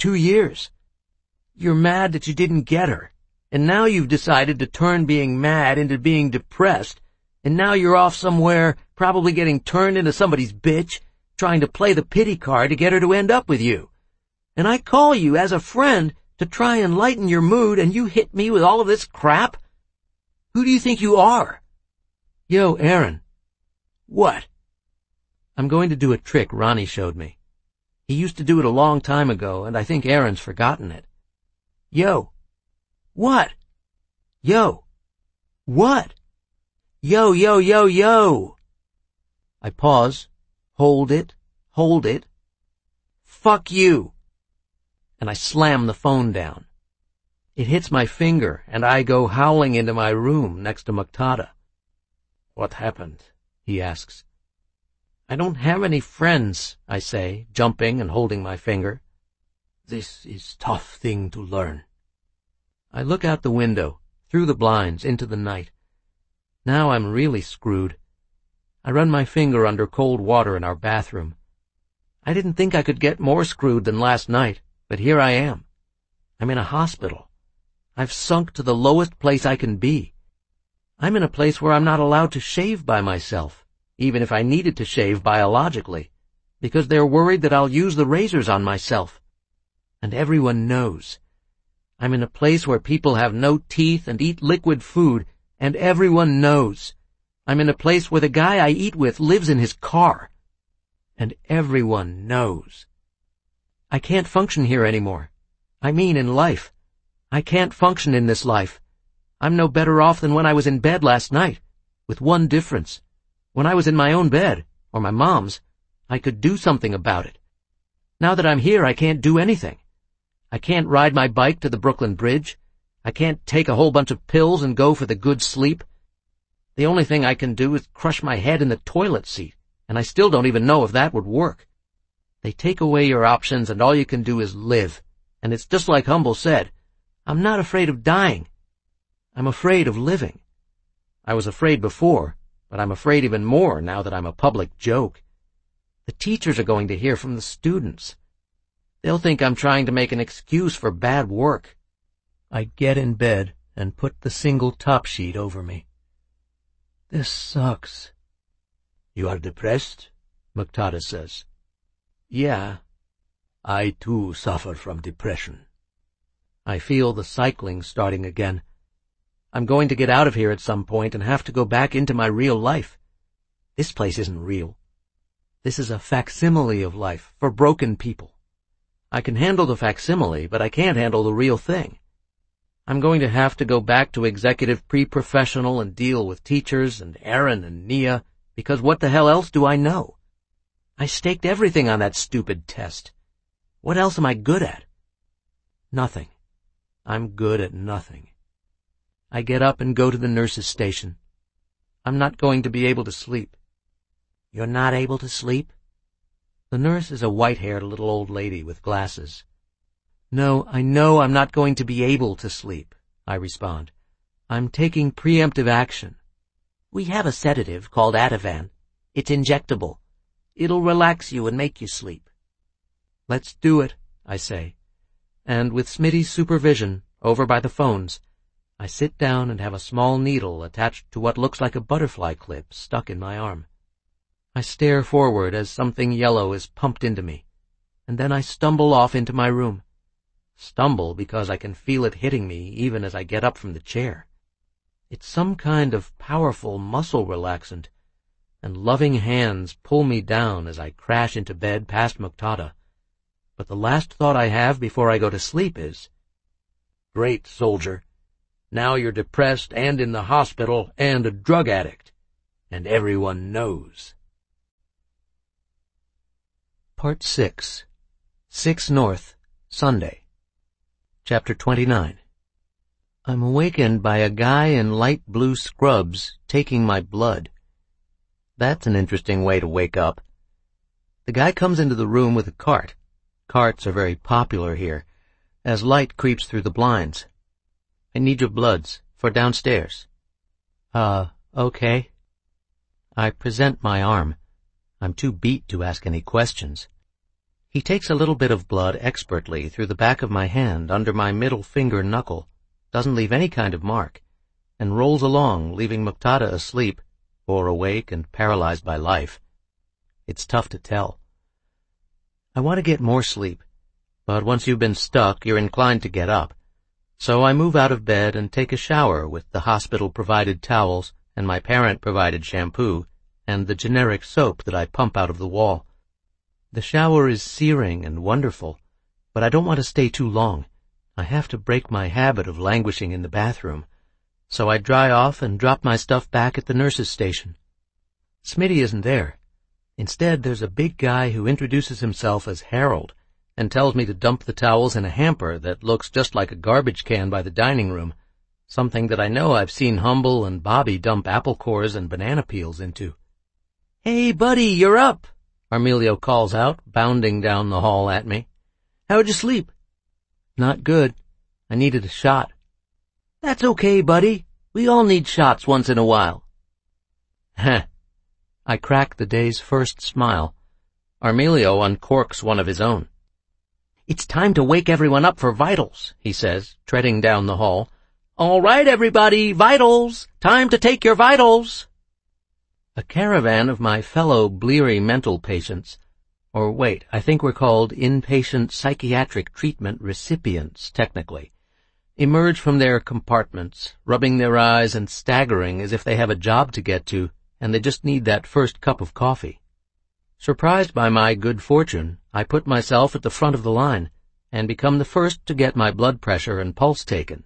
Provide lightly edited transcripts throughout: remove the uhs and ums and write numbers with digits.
2 years. You're mad that you didn't get her, and now you've decided to turn being mad into being depressed, and now you're off somewhere, probably getting turned into somebody's bitch, trying to play the pity card to get her to end up with you. And I call you as a friend to try and lighten your mood, and you hit me with all of this crap? Who do you think you are? Yo, Aaron. What? I'm going to do a trick Ronnie showed me. He used to do it a long time ago, and I think Aaron's forgotten it. Yo. What? Yo. What? Yo, yo, yo, yo. I pause, hold it. Fuck you. And I slam the phone down. It hits my finger, and I go howling into my room next to Muqtada. What happened? He asks. I don't have any friends, I say, jumping and holding my finger. This is a tough thing to learn. I look out the window, through the blinds, into the night. Now I'm really screwed. I run my finger under cold water in our bathroom. I didn't think I could get more screwed than last night, but here I am. I'm in a hospital. I've sunk to the lowest place I can be. I'm in a place where I'm not allowed to shave by myself, even if I needed to shave biologically, because they're worried that I'll use the razors on myself. And everyone knows. I'm in a place where people have no teeth and eat liquid food, and everyone knows. I'm in a place where the guy I eat with lives in his car, and everyone knows. I can't function here anymore. I mean in life. I can't function in this life. I'm no better off than when I was in bed last night, with one difference. When I was in my own bed, or my mom's, I could do something about it. Now that I'm here, I can't do anything. I can't ride my bike to the Brooklyn Bridge. I can't take a whole bunch of pills and go for the good sleep. The only thing I can do is crush my head in the toilet seat, and I still don't even know if that would work. They take away your options, and all you can do is live. And it's just like Humble said, I'm not afraid of dying. I'm afraid of living. I was afraid before, but I'm afraid even more now that I'm a public joke. The teachers are going to hear from the students. They'll think I'm trying to make an excuse for bad work. I get in bed and put the single top sheet over me. This sucks. You are depressed? Muqtada says. Yeah. I too suffer from depression. I feel the cycling starting again. I'm going to get out of here at some point and have to go back into my real life. This place isn't real. This is a facsimile of life for broken people. I can handle the facsimile, but I can't handle the real thing. I'm going to have to go back to executive pre-professional and deal with teachers and Aaron and Nia, because what the hell else do I know? I staked everything on that stupid test. What else am I good at? Nothing. I'm good at nothing. I get up and go to the nurse's station. I'm not going to be able to sleep. You're not able to sleep? The nurse is a white-haired little old lady with glasses. No, I know I'm not going to be able to sleep, I respond. I'm taking preemptive action. We have a sedative called Ativan. It's injectable. It'll relax you and make you sleep. Let's do it, I say. And with Smitty's supervision, over by the phones, I sit down and have a small needle attached to what looks like a butterfly clip stuck in my arm. I stare forward as something yellow is pumped into me, and then I stumble off into my room. Stumble because I can feel it hitting me even as I get up from the chair. It's some kind of powerful muscle relaxant, and loving hands pull me down as I crash into bed past Muqtada. But the last thought I have before I go to sleep is, Great, soldier. Now you're depressed and in the hospital and a drug addict. And everyone knows. Part 6. 6 North, Sunday. Chapter 29. I'm awakened by a guy in light blue scrubs taking my blood. That's an interesting way to wake up. The guy comes into the room with a cart. Carts are very popular here, as light creeps through the blinds. I need your bloods, for downstairs. Okay. I present my arm. I'm too beat to ask any questions. He takes a little bit of blood expertly through the back of my hand under my middle finger knuckle, doesn't leave any kind of mark, and rolls along, leaving Muqtada asleep, or awake and paralyzed by life. It's tough to tell. I want to get more sleep, but once you've been stuck, you're inclined to get up. So I move out of bed and take a shower with the hospital-provided towels and my parent-provided shampoo and the generic soap that I pump out of the wall. The shower is searing and wonderful, but I don't want to stay too long. I have to break my habit of languishing in the bathroom. So I dry off and drop my stuff back at the nurse's station. Smitty isn't there. Instead, there's a big guy who introduces himself as Harold and tells me to dump the towels in a hamper that looks just like a garbage can by the dining room, something that I know I've seen Humble and Bobby dump apple cores and banana peels into. "Hey, buddy, you're up!" Armelio calls out, bounding down the hall at me. "How'd you sleep?" "Not good. I needed a shot." "That's okay, buddy. We all need shots once in a while." Heh. I crack the day's first smile. Armelio uncorks one of his own. "It's time to wake everyone up for vitals," he says, treading down the hall. "All right, everybody, vitals! Time to take your vitals!" A caravan of my fellow bleary mental patients, or wait, I think we're called inpatient psychiatric treatment recipients, technically, emerge from their compartments, rubbing their eyes and staggering as if they have a job to get to, and they just need that first cup of coffee. Surprised by my good fortune, I put myself at the front of the line, and become the first to get my blood pressure and pulse taken.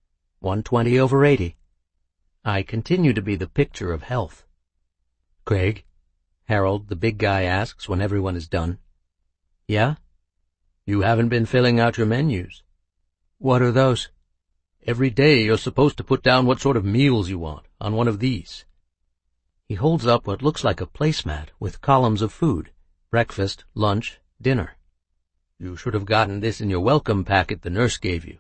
120/80. I continue to be the picture of health. "Craig?" Harold, the big guy, asks when everyone is done. "Yeah?" "You haven't been filling out your menus." "What are those?" "Every day you're supposed to put down what sort of meals you want on one of these." He holds up what looks like a placemat with columns of food: breakfast, lunch, dinner. "You should have gotten this in your welcome packet the nurse gave you."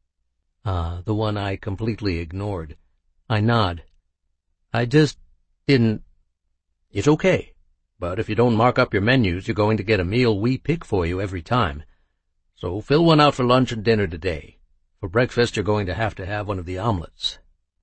The one I completely ignored. I nod. "I just didn't—" "It's okay, but if you don't mark up your menus, you're going to get a meal we pick for you every time. So fill one out for lunch and dinner today. For breakfast, you're going to have one of the omelets."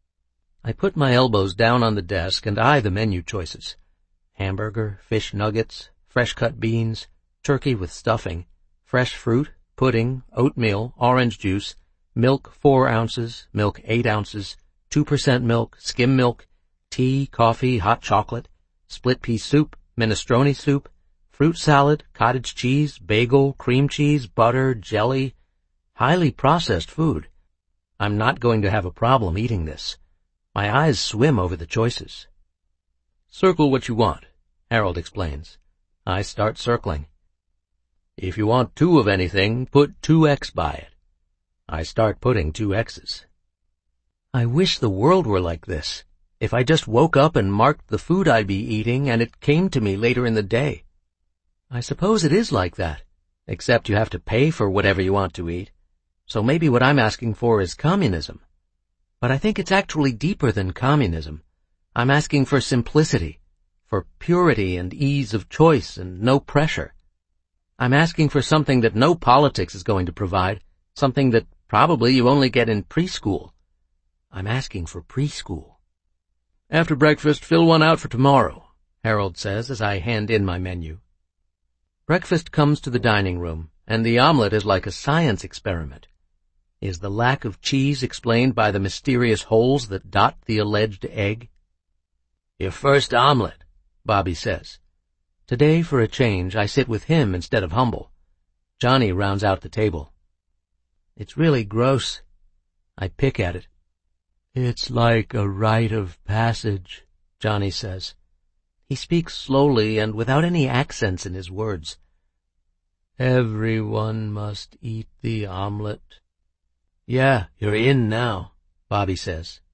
I put my elbows down on the desk and eye the menu choices. Hamburger, fish nuggets, fresh-cut beans, turkey with stuffing, fresh fruit, pudding, oatmeal, orange juice, milk 4 ounces, milk 8 ounces, 2% milk, skim milk, tea, coffee, hot chocolate, split pea soup, minestrone soup, fruit salad, cottage cheese, bagel, cream cheese, butter, jelly, highly processed food. I'm not going to have a problem eating this. My eyes swim over the choices. "Circle what you want," Harold explains. I start circling. "If you want 2 of anything, put 2X by it." I start putting 2 X's. I wish the world were like this. If I just woke up and marked the food I'd be eating and it came to me later in the day. I suppose it is like that, except you have to pay for whatever you want to eat. So maybe what I'm asking for is communism. But I think it's actually deeper than communism. I'm asking for simplicity, for purity and ease of choice and no pressure. I'm asking for something that no politics is going to provide, something that probably you only get in preschool. I'm asking for preschool. "After breakfast, fill one out for tomorrow," Harold says as I hand in my menu. Breakfast comes to the dining room, and the omelet is like a science experiment. Is the lack of cheese explained by the mysterious holes that dot the alleged egg? "Your first omelet," Bobby says. Today, for a change, I sit with him instead of Humble. Johnny rounds out the table. "It's really gross." I pick at it. "It's like a rite of passage," Johnny says. He speaks slowly and without any accents in his words. "Everyone must eat the omelet." "Yeah, you're in now," Bobby says.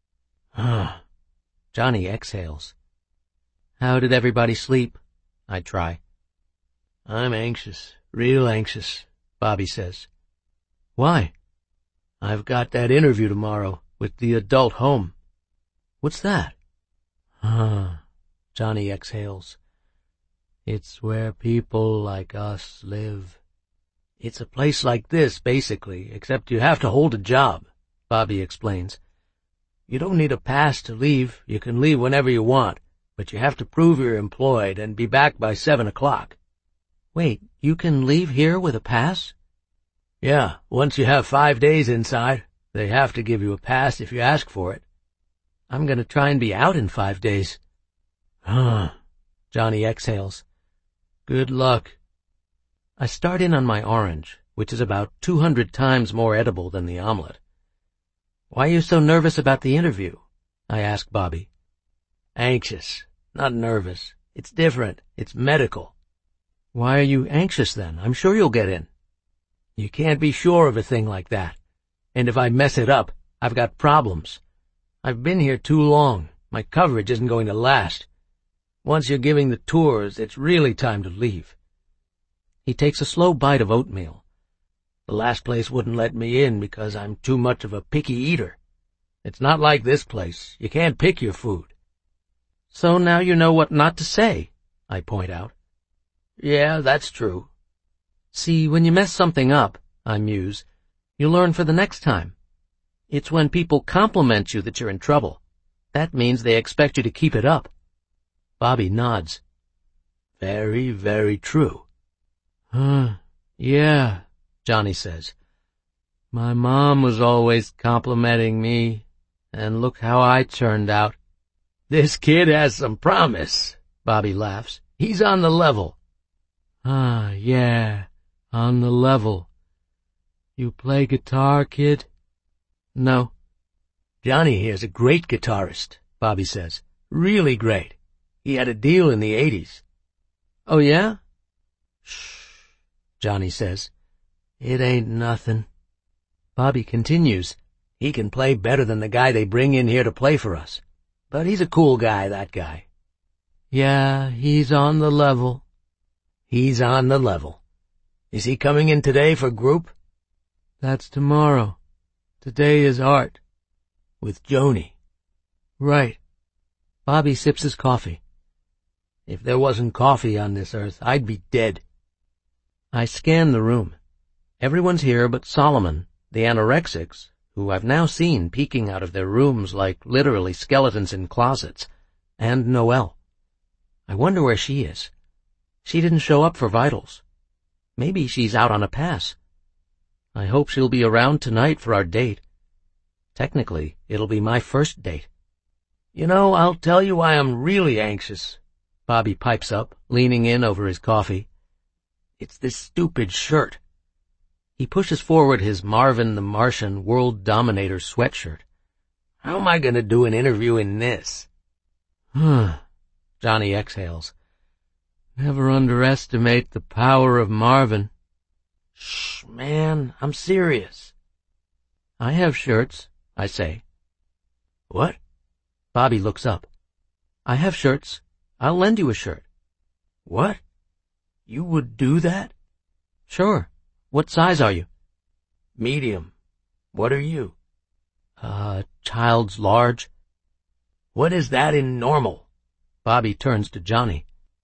Johnny exhales. "How did everybody sleep?" I try. "I'm anxious, real anxious," Bobby says. "Why?" "I've got that interview tomorrow with the adult home." "What's that?" Johnny exhales. It's where people like us live. It's a place like this, basically, except you have to hold a job, Bobby explains. You don't need a pass to leave. You can leave whenever you want, but you have to prove you're employed and be back by 7 o'clock. Wait, you can leave here with a pass? Yeah, once you have 5 days inside. They have to give you a pass if you ask for it. I'm going to try and be out in 5 days. Johnny exhales. Good luck. I start in on my orange, which is about 200 times more edible than the omelet. Why are you so nervous about the interview? I ask Bobby. Anxious, not nervous. It's different. It's medical. Why are you anxious then? I'm sure you'll get in. You can't be sure of a thing like that. And if I mess it up, I've got problems. I've been here too long. My coverage isn't going to last. Once you're giving the tours, it's really time to leave. He takes a slow bite of oatmeal. The last place wouldn't let me in because I'm too much of a picky eater. It's not like this place. You can't pick your food. So now you know what not to say, I point out. Yeah, that's true. See, when you mess something up, I muse, you learn for the next time. It's when people compliment you that you're in trouble. That means they expect you to keep it up. Bobby nods. Very, very true. Yeah, Johnny says. My mom was always complimenting me, and look how I turned out. This kid has some promise, Bobby laughs. He's on the level. Yeah, on the level. You play guitar, kid? No. Johnny here's a great guitarist, Bobby says. Really great. He had a deal in the 80s. Oh, yeah? Shh, Johnny says. It ain't nothing. Bobby continues. He can play better than the guy they bring in here to play for us. But he's a cool guy, that guy. Yeah, he's on the level. He's on the level. Is he coming in today for group? That's tomorrow. Today is art. With Joni. Right. Bobby sips his coffee. If there wasn't coffee on this earth, I'd be dead. I scan the room. Everyone's here but Solomon, the anorexics, who I've now seen peeking out of their rooms like literally skeletons in closets, and Noelle. I wonder where she is. She didn't show up for vitals. Maybe she's out on a pass. I hope she'll be around tonight for our date. Technically, it'll be my first date. You know, I'll tell you why I'm really anxious, Bobby pipes up, leaning in over his coffee. It's this stupid shirt. He pushes forward his Marvin the Martian World Dominator sweatshirt. How am I going to do an interview in this? Johnny exhales. Never underestimate the power of Marvin. Shh, man, I'm serious. I have shirts, I say. What? Bobby looks up. I have shirts. I'll lend you a shirt. What? You would do that? Sure. What size are you? Medium. What are you? Child's large. What is that in normal? Bobby turns to Johnny.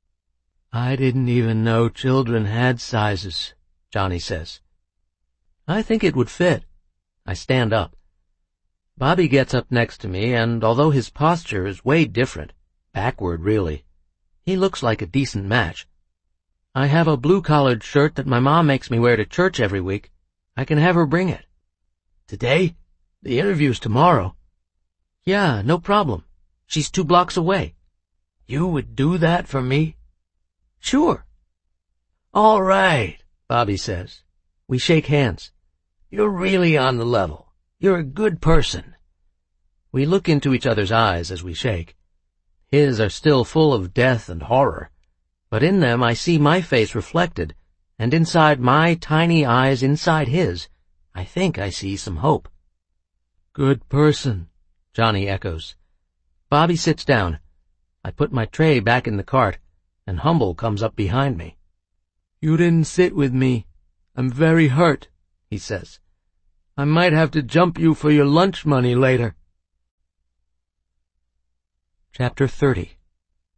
I didn't even know children had sizes, Johnny says. I think it would fit. I stand up. Bobby gets up next to me, and although his posture is way different, backward really, he looks like a decent match. I have a blue-collared shirt that my mom makes me wear to church every week. I can have her bring it. Today? The interview's tomorrow. Yeah, no problem. She's 2 blocks away. You would do that for me? Sure. All right, Bobby says. We shake hands. You're really on the level. You're a good person. We look into each other's eyes as we shake. His are still full of death and horror, but in them I see my face reflected, and inside my tiny eyes inside his, I think I see some hope. Good person, Johnny echoes. Bobby sits down. I put my tray back in the cart, and Humble comes up behind me. You didn't sit with me. I'm very hurt, he says. I might have to jump you for your lunch money later. Chapter 30.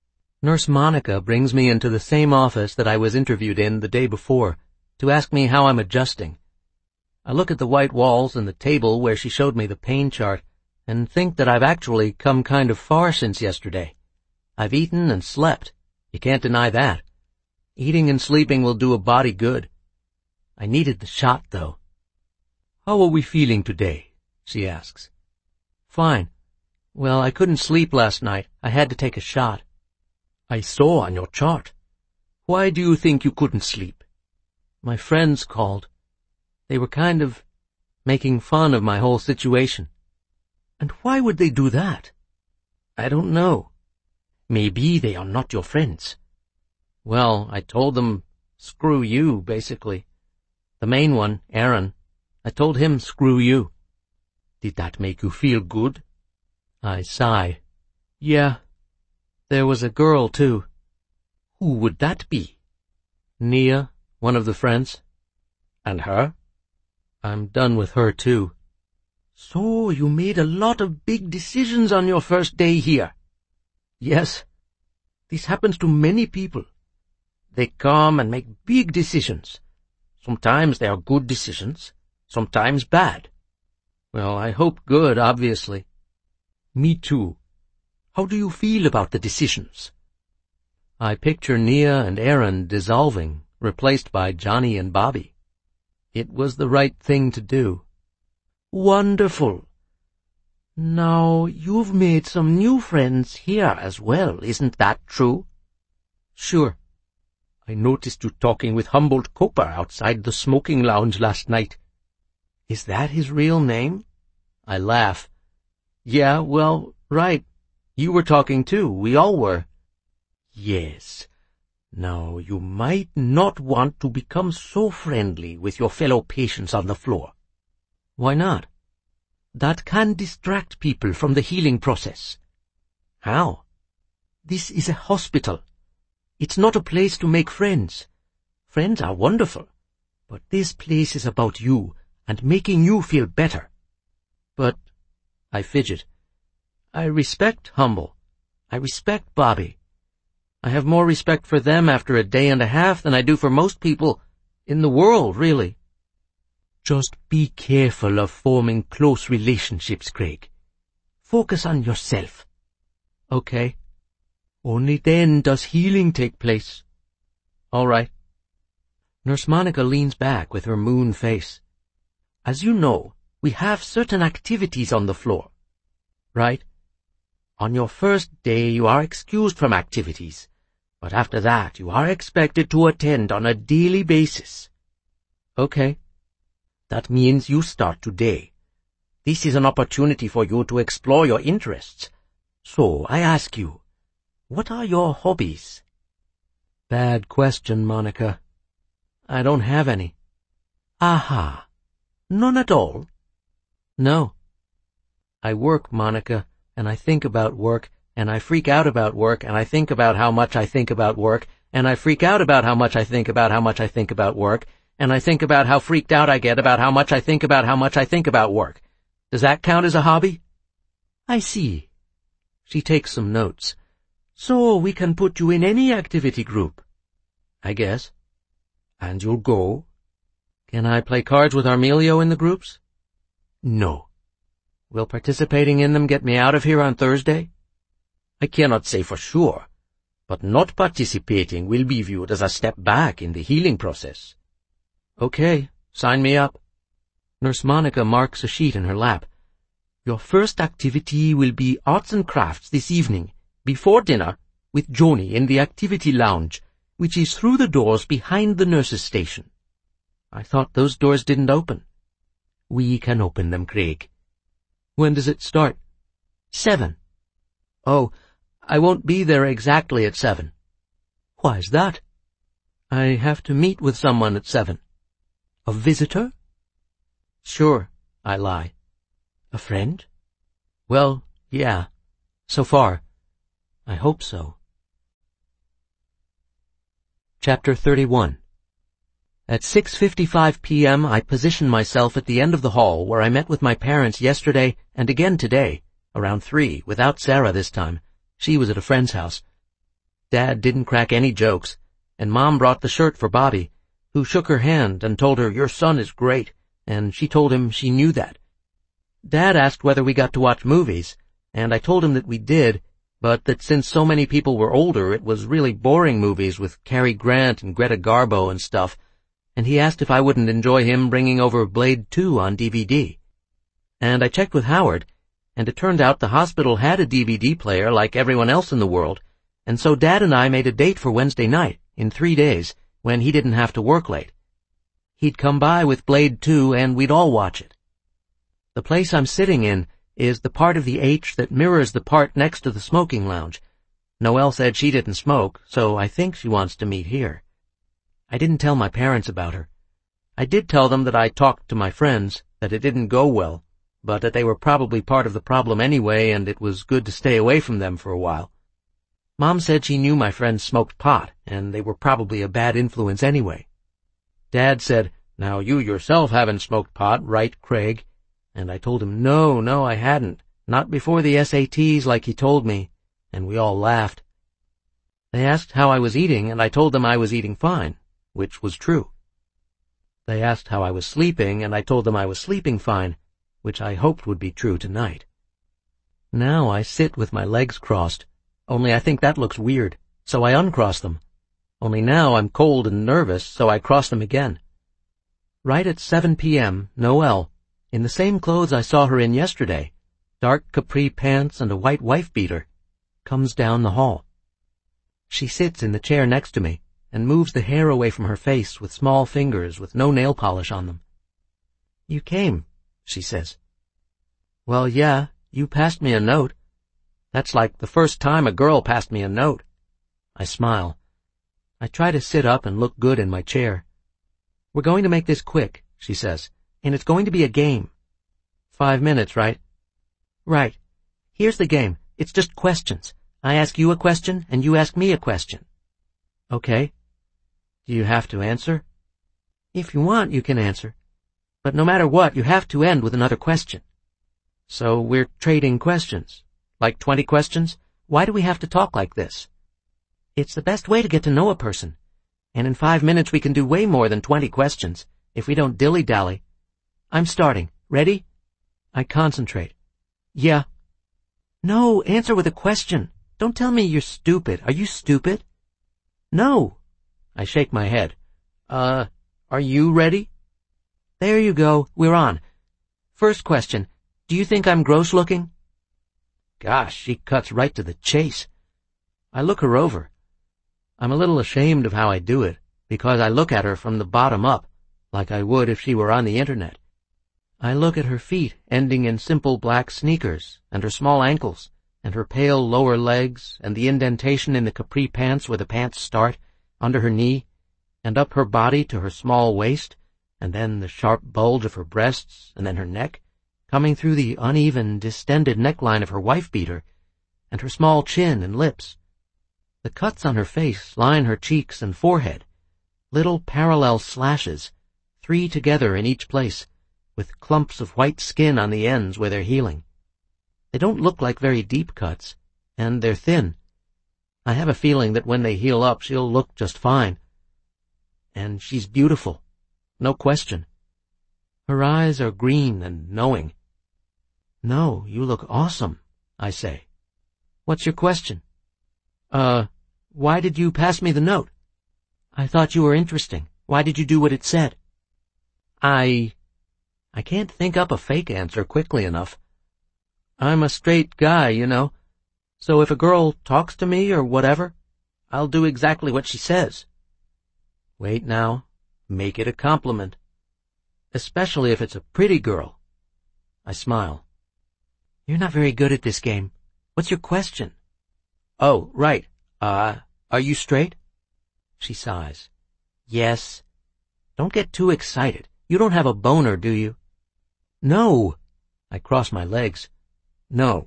Nurse Monica brings me into the same office that I was interviewed in the day before to ask me how I'm adjusting. I look at the white walls and the table where she showed me the pain chart and think that I've actually come kind of far since yesterday. I've eaten and slept. You can't deny that. Eating and sleeping will do a body good. I needed the shot, though. "How are we feeling today?" she asks. "Fine. Well, I couldn't sleep last night. I had to take a shot." "I saw on your chart. Why do you think you couldn't sleep?" "My friends called. They were kind of making fun of my whole situation." "And why would they do that?" "I don't know." "Maybe they are not your friends." "Well, I told them, screw you, basically. The main one, Aaron, I told him, screw you." "Did that make you feel good?" I sigh. "Yeah. There was a girl, too." "Who would that be?" "Nia, one of the friends." "And her?" "I'm done with her, too." "So you made a lot of big decisions on your first day here." "Yes. This happens to many people. They come and make big decisions. Sometimes they are good decisions, sometimes bad." "Well, I hope good, obviously." "Me too. How do you feel about the decisions?" I picture Nia and Aaron dissolving, replaced by Johnny and Bobby. It was the right thing to do. "Wonderful. Now, you've made some new friends here as well, isn't that true?" "Sure. I noticed you talking with Humboldt Cooper outside the smoking lounge last night." "Is that his real name?" I laugh. "Yeah, well, right. You were talking too. We all were." "Yes. Now, you might not want to become so friendly with your fellow patients on the floor." "Why not?" "That can distract people from the healing process." "How?" "This is a hospital. It's not a place to make friends. Friends are wonderful, but this place is about you and making you feel better." "But," I fidget, "I respect Humble. I respect Bobby. I have more respect for them after a day and a half than I do for most people in the world, really." "Just be careful of forming close relationships, Craig. Focus on yourself." "Okay. Only then does healing take place." "All right." Nurse Monica leans back with her moon face. "As you know, we have certain activities on the floor." "Right." "On your first day you are excused from activities, but after that you are expected to attend on a daily basis." "Okay." "That means you start today. This is an opportunity for you to explore your interests. So I ask you, what are your hobbies?" "Bad question, Monica. I don't have any." "Aha. None at all?" "No. I work, Monica, and I think about work, and I freak out about work, and I think about how much I think about work, and I freak out about how much I think about how much I think about work, and I think about how freaked out I get about how much I think about how much I think about work. Does that count as a hobby?" "I see." She takes some notes. "So we can put you in any activity group." "I guess." "And you'll go?" "Can I play cards with Armelio in the groups?" "No." "Will participating in them get me out of here on Thursday?" "I cannot say for sure, but not participating will be viewed as a step back in the healing process." "Okay, sign me up." Nurse Monica marks a sheet in her lap. "Your first activity will be arts and crafts this evening, before dinner, with Joni in the activity lounge, which is through the doors behind the nurse's station." "I thought those doors didn't open." "We can open them, Craig." "When does it start?" 7. "Oh, I won't be there exactly at 7. "Why's that?" "I have to meet with someone at 7. "A visitor?" "Sure," I lie. "A friend?" "Well, yeah. So far. I hope so." Chapter 31. At 6:55 p.m. I position myself at the end of the hall where I met with my parents yesterday and again today, around 3, without Sarah this time. She was at a friend's house. Dad didn't crack any jokes, and Mom brought the shirt for Bobby, who shook her hand and told her, "Your son is great," and she told him she knew that. Dad asked whether we got to watch movies, and I told him that we did, but that since so many people were older, it was really boring movies with Cary Grant and Greta Garbo and stuff, and he asked if I wouldn't enjoy him bringing over Blade 2 on DVD. And I checked with Howard, and it turned out the hospital had a DVD player like everyone else in the world, and so Dad and I made a date for Wednesday night, in 3 days, when he didn't have to work late. He'd come by with Blade 2 and we'd all watch it. The place I'm sitting in is the part of the H that mirrors the part next to the smoking lounge. Noelle said she didn't smoke, so I think she wants to meet here. I didn't tell my parents about her. I did tell them that I talked to my friends, that it didn't go well, but that they were probably part of the problem anyway and it was good to stay away from them for a while. Mom said she knew my friends smoked pot, and they were probably a bad influence anyway. Dad said, "Now you yourself haven't smoked pot, right, Craig?" And I told him, no, I hadn't. Not before the SATs like he told me, and we all laughed. They asked how I was eating, and I told them I was eating fine, which was true. They asked how I was sleeping, and I told them I was sleeping fine, which I hoped would be true tonight. Now I sit with my legs crossed, only I think that looks weird, so I uncross them. Only now I'm cold and nervous, so I cross them again. Right at 7 p.m., Noelle, in the same clothes I saw her in yesterday, dark capri pants and a white wife-beater, comes down the hall. She sits in the chair next to me and moves the hair away from her face with small fingers with no nail polish on them. "You came," she says. "Well, yeah, you passed me a note. That's like the first time a girl passed me a note." I smile. I try to sit up and look good in my chair. "We're going to make this quick," she says, "and it's going to be a game." 5 minutes, right? Right. Here's the game. It's just questions. I ask you a question, and you ask me a question. Okay. Do you have to answer? If you want, you can answer. But no matter what, you have to end with another question. So we're trading questions. Like 20 questions? Why do we have to talk like this? It's the best way to get to know a person. And in 5 minutes we can do way more than 20 questions, if we don't dilly-dally. I'm starting. Ready? I concentrate. Yeah. No, answer with a question. Don't tell me you're stupid. Are you stupid? No. I shake my head. Are you ready? There you go. We're on. First question. Do you think I'm gross looking? Gosh, she cuts right to the chase. I look her over. I'm a little ashamed of how I do it, because I look at her from the bottom up, like I would if she were on the internet. I look at her feet, ending in simple black sneakers, and her small ankles, and her pale lower legs, and the indentation in the capri pants where the pants start, under her knee, and up her body to her small waist, and then the sharp bulge of her breasts, and then her neck, coming through the uneven, distended neckline of her wife-beater, and her small chin and lips. The cuts on her face line her cheeks and forehead, little parallel slashes, 3 together in each place, with clumps of white skin on the ends where they're healing. They don't look like very deep cuts, and they're thin. I have a feeling that when they heal up, she'll look just fine. And she's beautiful. No question. Her eyes are green and knowing. No, you look awesome, I say. What's your question? Why did you pass me the note? I thought you were interesting. Why did you do what it said? I can't think up a fake answer quickly enough. I'm a straight guy, you know, so if a girl talks to me or whatever, I'll do exactly what she says. Wait now, make it a compliment. Especially if it's a pretty girl. I smile. You're not very good at this game. What's your question? Oh, right. Are you straight? She sighs. Yes. Don't get too excited. You don't have a boner, do you? No. I cross my legs. No.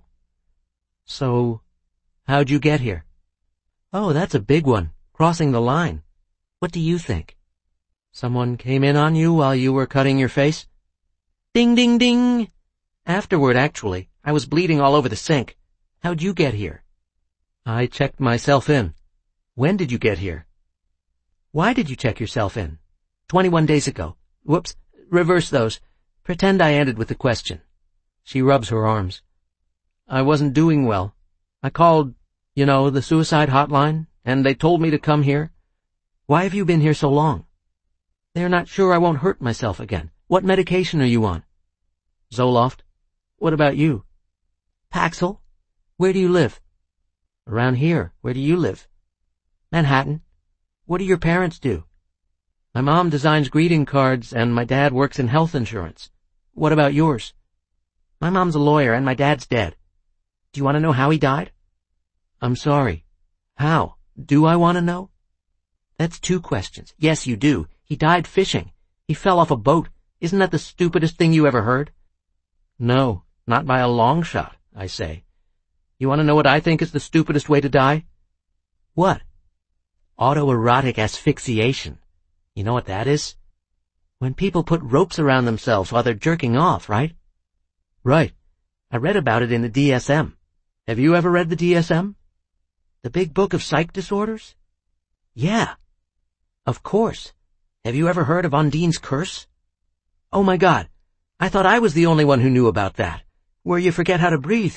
So, how'd you get here? Oh, that's a big one. Crossing the line. What do you think? Someone came in on you while you were cutting your face? Ding, ding, ding. Afterward, actually. I was bleeding all over the sink. How'd you get here? I checked myself in. When did you get here? Why did you check yourself in? 21 days ago. Whoops. Reverse those. Pretend I ended with the question. She rubs her arms. I wasn't doing well. I called, the suicide hotline, and they told me to come here. Why have you been here so long? They're not sure I won't hurt myself again. What medication are you on? Zoloft. What about you? Paxil. Where do you live? Around here. Where do you live? Manhattan. What do your parents do? My mom designs greeting cards, and my dad works in health insurance. What about yours? My mom's a lawyer, and my dad's dead. Do you want to know how he died? I'm sorry. How? Do I want to know? That's 2 questions. Yes, you do. He died fishing. He fell off a boat. Isn't that the stupidest thing you ever heard? No, not by a long shot, I say. You want to know what I think is the stupidest way to die? What? Autoerotic asphyxiation. You know what that is? When people put ropes around themselves while they're jerking off, right? Right. I read about it in the DSM. Have you ever read the DSM? The big book of psych disorders? Yeah. Of course. Have you ever heard of Undine's curse? Oh my God. I thought I was the only one who knew about that. Where you forget how to breathe.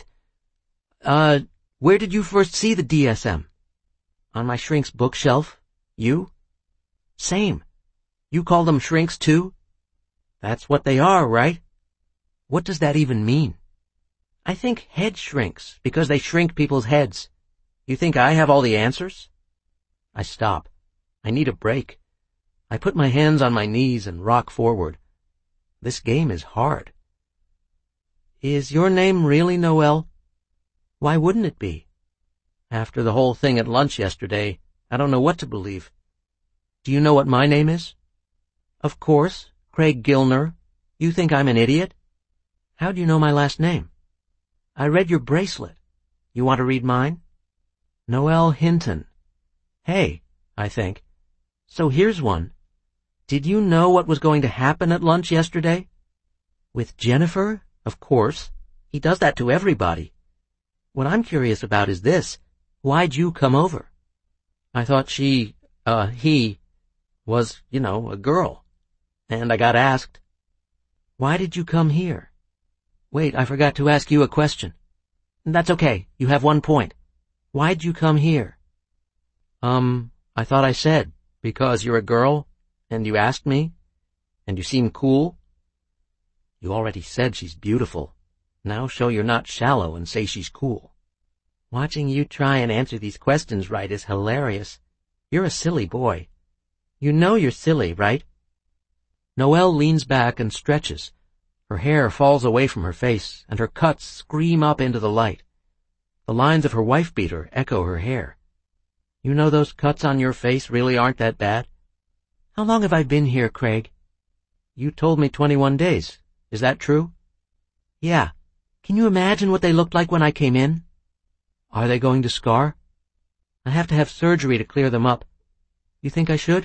Where did you first see the DSM? On my shrink's bookshelf. You? Same. You call them shrinks too? That's what they are, right? What does that even mean? I think head shrinks because they shrink people's heads. You think I have all the answers? I stop. I need a break. I put my hands on my knees and rock forward. This game is hard. Is your name really Noelle? Why wouldn't it be? After the whole thing at lunch yesterday, I don't know what to believe. Do you know what my name is? Of course, Craig Gilner. You think I'm an idiot? How do you know my last name? I read your bracelet. You want to read mine? Noelle Hinton. Hey, I think. So here's one. Did you know what was going to happen at lunch yesterday? With Jennifer? Of course. He does that to everybody. What I'm curious about is this. Why'd you come over? I thought he was, a girl. And I got asked. Why did you come here? Wait, I forgot to ask you a question. That's okay. You have 1 point. Why'd you come here? I thought I said, because you're a girl, and you asked me, and you seem cool. You already said she's beautiful. Now show you're not shallow and say she's cool. Watching you try and answer these questions right is hilarious. You're a silly boy. You know you're silly, right? Noelle leans back and stretches. Her hair falls away from her face, and her cuts scream up into the light. The lines of her wife-beater echo her hair. You know those cuts on your face really aren't that bad? How long have I been here, Craig? You told me 21 days. Is that true? Yeah. Can you imagine what they looked like when I came in? Are they going to scar? I have to have surgery to clear them up. You think I should?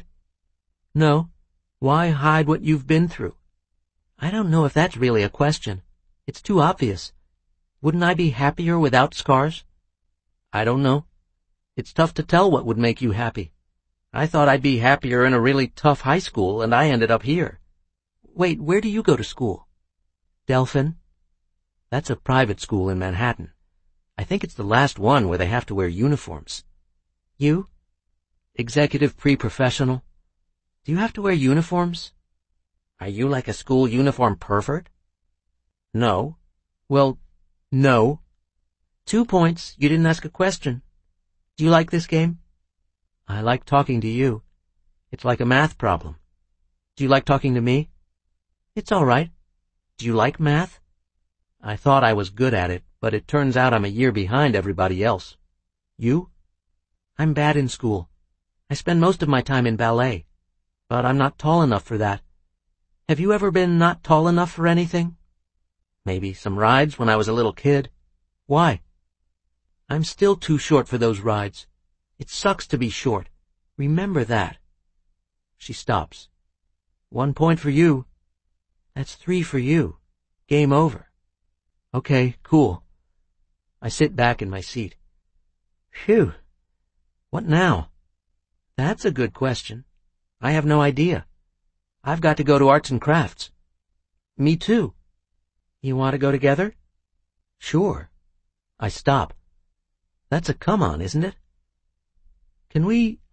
No. Why hide what you've been through? I don't know if that's really a question. It's too obvious. Wouldn't I be happier without scars? I don't know. It's tough to tell what would make you happy. I thought I'd be happier in a really tough high school, and I ended up here. Wait, where do you go to school? Delphin. That's a private school in Manhattan. I think it's the last one where they have to wear uniforms. You? Executive pre-professional. Do you have to wear uniforms? Are you like a school uniform pervert? No. Well, no. 2 points. You didn't ask a question. Do you like this game? I like talking to you. It's like a math problem. Do you like talking to me? It's all right. Do you like math? I thought I was good at it, but it turns out I'm a year behind everybody else. You? I'm bad in school. I spend most of my time in ballet, but I'm not tall enough for that. Have you ever been not tall enough for anything? Maybe some rides when I was a little kid. Why? I'm still too short for those rides. It sucks to be short. Remember that. She stops. 1 point for you. That's 3 for you. Game over. Okay, cool. I sit back in my seat. Phew. What now? That's a good question. I have no idea. I've got to go to arts and crafts. Me too. You want to go together? Sure. I stop. That's a come-on, isn't it? Can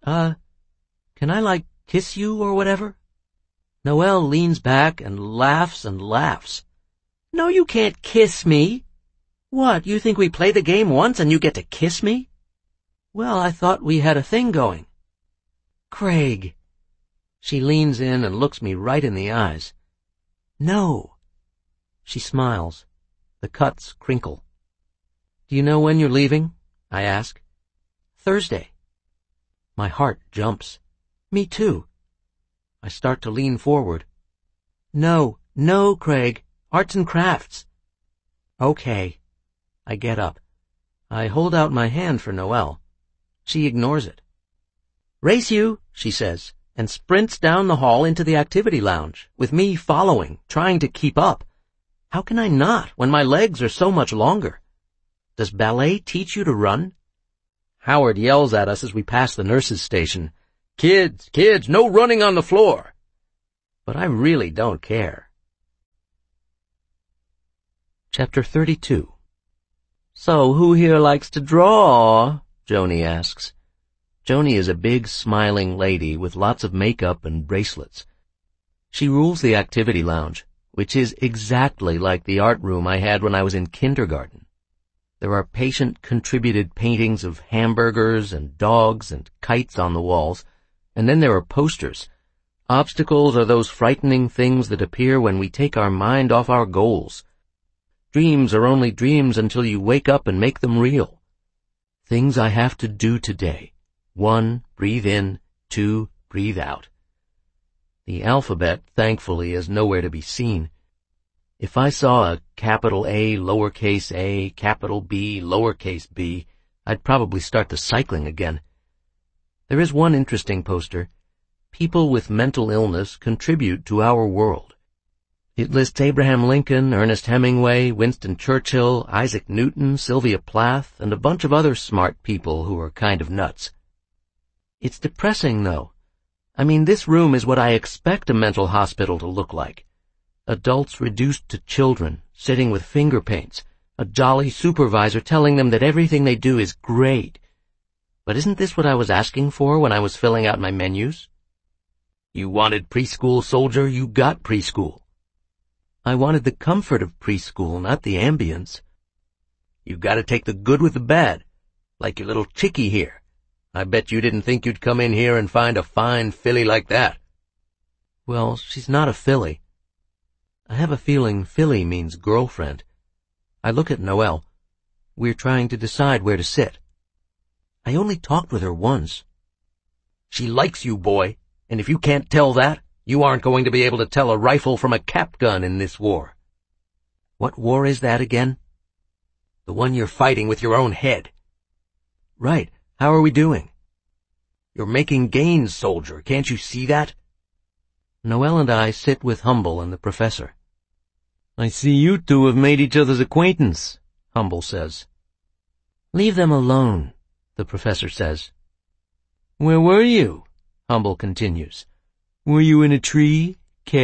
I, kiss you or whatever? Noelle leans back and laughs and laughs. No, you can't kiss me. What, you think we play the game once and you get to kiss me? Well, I thought we had a thing going. Craig. She leans in and looks me right in the eyes. No. She smiles. The cuts crinkle. Do you know when you're leaving? I ask. Thursday. My heart jumps. Me too. I start to lean forward. No, Craig. Arts and crafts. Okay. I get up. I hold out my hand for Noelle. She ignores it. Race you, she says, and sprints down the hall into the activity lounge, with me following, trying to keep up. How can I not, when my legs are so much longer? Does ballet teach you to run? Howard yells at us as we pass the nurse's station. Kids, no running on the floor. But I really don't care. Chapter 32. So who here likes to draw? Joni asks. Joni is a big, smiling lady with lots of makeup and bracelets. She rules the activity lounge, which is exactly like the art room I had when I was in kindergarten. There are patient-contributed paintings of hamburgers and dogs and kites on the walls, and then there are posters. Obstacles are those frightening things that appear when we take our mind off our goals. Dreams are only dreams until you wake up and make them real. Things I have to do today. 1, breathe in. 2, breathe out. The alphabet, thankfully, is nowhere to be seen. If I saw a capital A, lowercase a, capital B, lowercase b, I'd probably start the cycling again. There is one interesting poster. People with mental illness contribute to our world. It lists Abraham Lincoln, Ernest Hemingway, Winston Churchill, Isaac Newton, Sylvia Plath, and a bunch of other smart people who are kind of nuts. It's depressing, though. I mean, this room is what I expect a mental hospital to look like. Adults reduced to children, sitting with finger paints, a jolly supervisor telling them that everything they do is great. But isn't this what I was asking for when I was filling out my menus? You wanted preschool, soldier, you got preschool. I wanted the comfort of preschool, not the ambience. You gotta take the good with the bad, like your little chickie here. I bet you didn't think you'd come in here and find a fine filly like that. Well, she's not a filly. I have a feeling filly means girlfriend. I look at Noelle. We're trying to decide where to sit. I only talked with her once. She likes you, boy, and if you can't tell that, you aren't going to be able to tell a rifle from a cap gun in this war. What war is that again? The one you're fighting with your own head. Right. How are we doing? You're making gains, soldier. Can't you see that? Noelle and I sit with Humble and the professor. I see you two have made each other's acquaintance, Humble says. Leave them alone, the professor says. Where were you? Humble continues. Were you in a tree?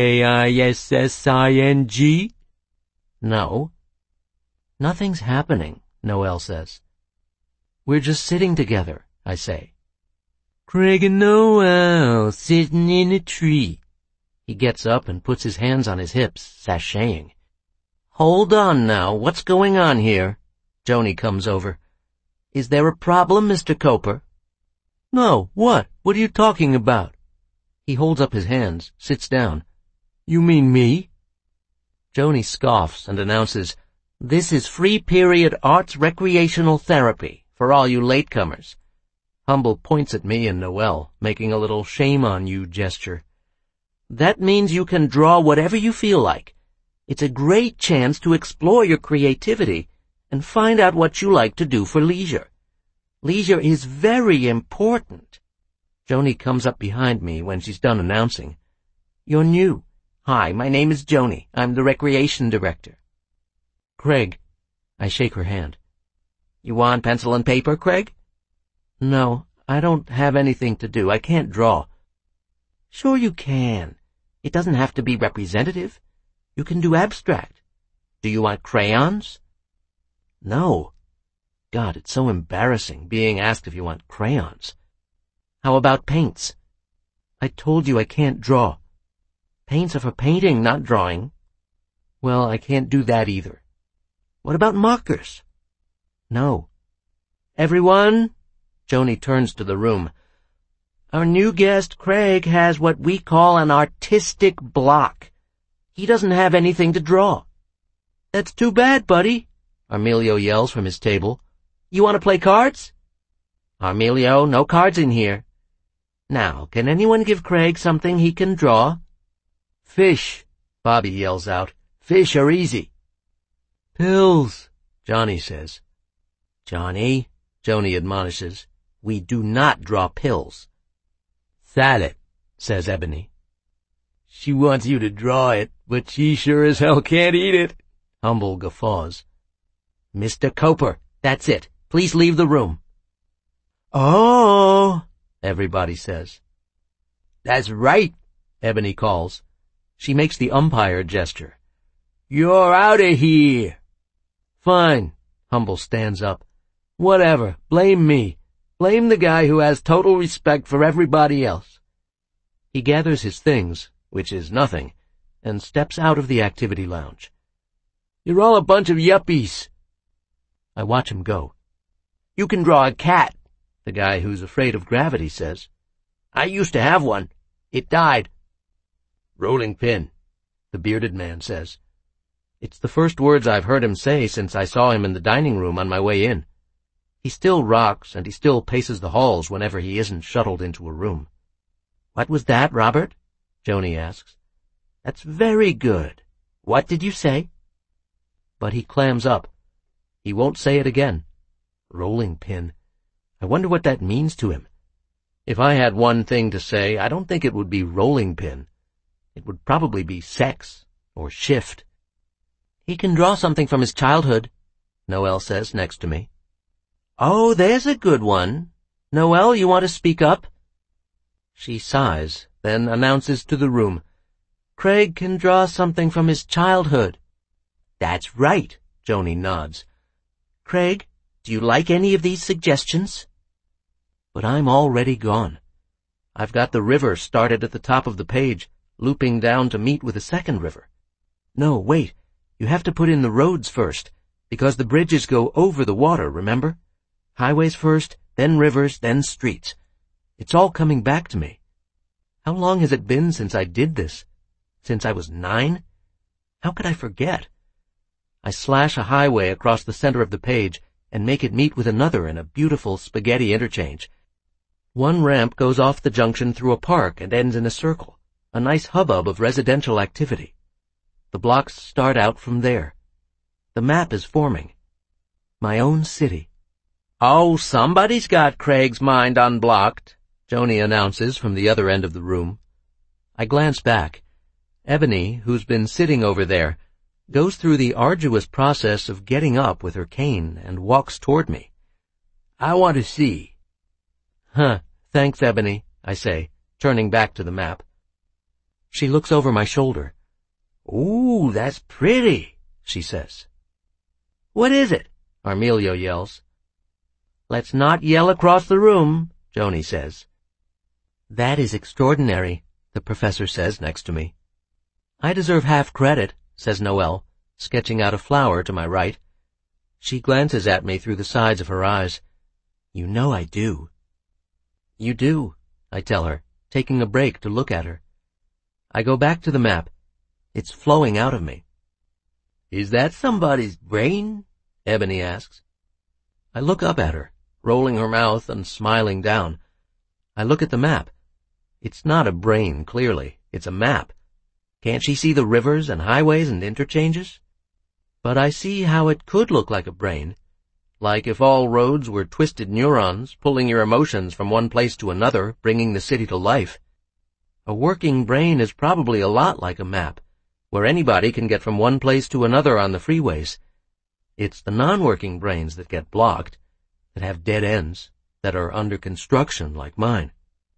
K-I-S-S-I-N-G? No. Nothing's happening, Noelle says. We're just sitting together, I say. Craig and Noelle sitting in a tree. He gets up and puts his hands on his hips, sashaying. Hold on now, what's going on here? Joni comes over. Is there a problem, Mr. Coper? No, what? What are you talking about? He holds up his hands, sits down. You mean me? Joni scoffs and announces, This is free period arts recreational therapy for all you latecomers. Humble points at me and Noelle, making a little shame-on-you gesture. That means you can draw whatever you feel like. It's a great chance to explore your creativity and find out what you like to do for leisure. Leisure is very important. Joni comes up behind me when she's done announcing. You're new. Hi, my name is Joni. I'm the recreation director. Craig. I shake her hand. You want pencil and paper, Craig? No, I don't have anything to do. I can't draw. Sure you can. It doesn't have to be representative. You can do abstract. Do you want crayons? No. God, it's so embarrassing being asked if you want crayons. How about paints? I told you I can't draw. Paints are for painting, not drawing. Well, I can't do that either. What about markers? No. Everyone, Joni turns to the room. Our new guest, Craig, has what we call an artistic block. He doesn't have anything to draw. That's too bad, buddy, Armelio yells from his table. You want to play cards? Armelio, no cards in here. Now, can anyone give Craig something he can draw? Fish, Bobby yells out. Fish are easy. Pills, Johnny says. Johnny, Joni admonishes, we do not draw pills. Salad, says Ebony. She wants you to draw it, but she sure as hell can't eat it, Humble guffaws. Mr. Coper, that's it. Please leave the room. Oh, everybody says. That's right, Ebony calls. She makes the umpire gesture. You're out of here. Fine, Humble stands up. Whatever, blame me. Blame the guy who has total respect for everybody else. He gathers his things, which is nothing, and steps out of the activity lounge. You're all a bunch of yuppies. I watch him go. You can draw a cat, the guy who's afraid of gravity says. I used to have one. It died. Rolling pin, the bearded man says. It's the first words I've heard him say since I saw him in the dining room on my way in. He still rocks, and he still paces the halls whenever he isn't shuttled into a room. What was that, Robert? Joni asks. That's very good. What did you say? But he clams up. He won't say it again. Rolling pin. I wonder what that means to him. If I had one thing to say, I don't think it would be rolling pin. It would probably be sex or shift. He can draw something from his childhood, Noelle says next to me. Oh, there's a good one. Noelle, you want to speak up? She sighs, then announces to the room. Craig can draw something from his childhood. That's right, Joni nods. Craig, do you like any of these suggestions? But I'm already gone. I've got the river started at the top of the page, looping down to meet with a second river. No, wait, you have to put in the roads first, because the bridges go over the water, remember? Highways first, then rivers, then streets. It's all coming back to me. How long has it been since I did this? Since I was 9? How could I forget? I slash a highway across the center of the page and make it meet with another in a beautiful spaghetti interchange. One ramp goes off the junction through a park and ends in a circle, a nice hubbub of residential activity. The blocks start out from there. The map is forming. My own city. Oh, somebody's got Craig's mind unblocked, Joni announces from the other end of the room. I glance back. Ebony, who's been sitting over there, goes through the arduous process of getting up with her cane and walks toward me. I want to see. Huh, thanks, Ebony, I say, turning back to the map. She looks over my shoulder. Ooh, that's pretty, she says. What is it? Armelio yells. Let's not yell across the room, Joni says. That is extraordinary, the professor says next to me. I deserve half credit, says Noelle, sketching out a flower to my right. She glances at me through the sides of her eyes. You know I do. You do, I tell her, taking a break to look at her. I go back to the map. It's flowing out of me. Is that somebody's brain? Ebony asks. I look up at her, rolling her mouth and smiling down. I look at the map. It's not a brain, clearly. It's a map. Can't she see the rivers and highways and interchanges? But I see how it could look like a brain. Like if all roads were twisted neurons, pulling your emotions from one place to another, bringing the city to life. A working brain is probably a lot like a map, where anybody can get from one place to another on the freeways. It's the non-working brains that get blocked, that have dead ends. that are under construction like mine.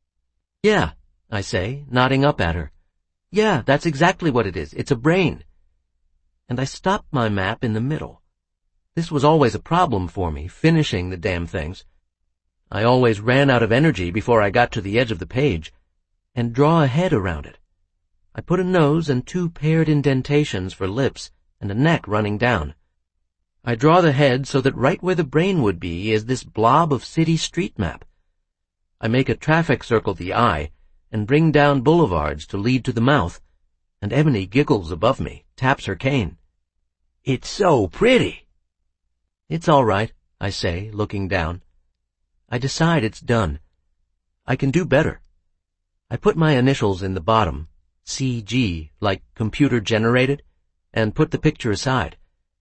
Yeah, I say, nodding up at her. Yeah, that's exactly what it is. It's a brain. And I stopped my map in the middle. This was always a problem for me, finishing the damn things. I always ran out of energy before I got to the edge of the page, and draw a head around it. I put a nose and 2 paired indentations for lips and a neck running down. I draw the head so that right where the brain would be is this blob of city street map. I make a traffic circle the eye and bring down boulevards to lead to the mouth, and Ebony giggles above me, taps her cane. It's so pretty. It's all right, I say, looking down. I decide it's done. I can do better. I put my initials in the bottom, CG, like computer generated, and put the picture aside.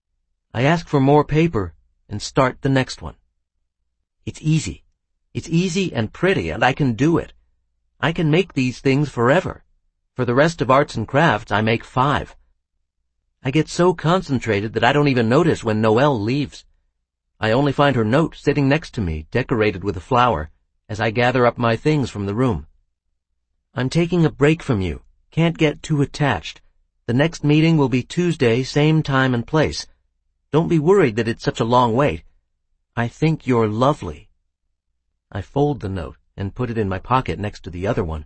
I ask for more paper and start the next one. It's easy. It's easy and pretty, and I can do it. I can make these things forever. For the rest of arts and crafts, I make 5. I get so concentrated that I don't even notice when Noelle leaves. I only find her note sitting next to me, decorated with a flower, as I gather up my things from the room. I'm taking a break from you. Can't get too attached. The next meeting will be Tuesday, same time and place. Don't be worried that it's such a long wait. I think you're lovely. I fold the note and put it in my pocket next to the other one.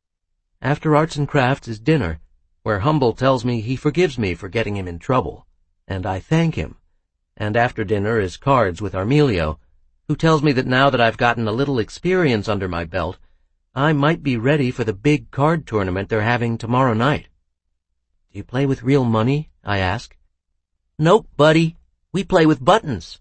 After arts and crafts is dinner, where Humble tells me he forgives me for getting him in trouble, and I thank him. And after dinner is cards with Armelio, who tells me that now that I've gotten a little experience under my belt, I might be ready for the big card tournament they're having tomorrow night. Do you play with real money? I ask. Nope, buddy. We play with buttons.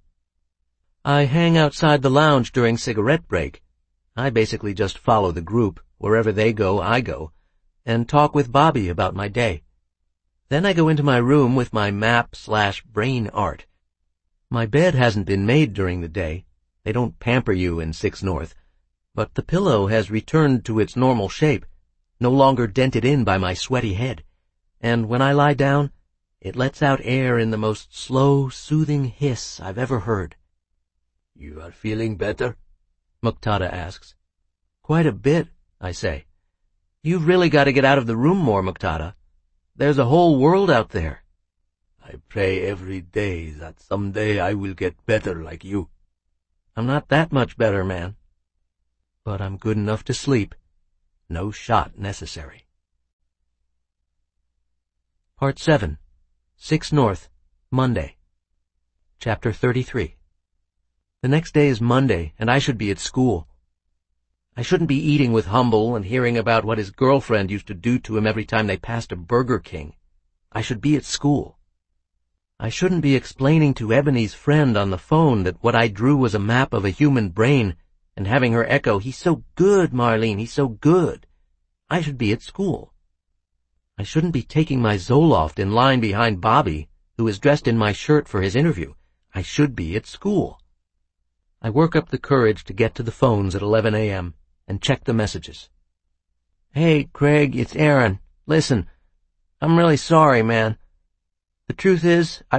I hang outside the lounge during cigarette break. I basically just follow the group. Wherever they go, I go, and talk with Bobby about my day. Then I go into my room with my map/brain art. My bed hasn't been made during the day. They don't pamper you in 6 North. But the pillow has returned to its normal shape, no longer dented in by my sweaty head. And when I lie down, it lets out air in the most slow, soothing hiss I've ever heard. You are feeling better? Muqtada asks. Quite a bit, I say. You've really got to get out of the room more, Muqtada. There's a whole world out there. I pray every day that someday I will get better like you. I'm not that much better, man. But I'm good enough to sleep. No shot necessary. Part 7. 6 North, Monday. Chapter 33. The next day is Monday, and I should be at school. I shouldn't be eating with Humble and hearing about what his girlfriend used to do to him every time they passed a Burger King. I should be at school. I shouldn't be explaining to Ebony's friend on the phone that what I drew was a map of a human brain and having her echo, "He's so good, Marlene, he's so good." I should be at school. I shouldn't be taking my Zoloft in line behind Bobby, who is dressed in my shirt for his interview. I should be at school. I work up the courage to get to the phones at 11 a.m. and check the messages. Hey, Craig, it's Aaron. Listen, I'm really sorry, man. The truth is, I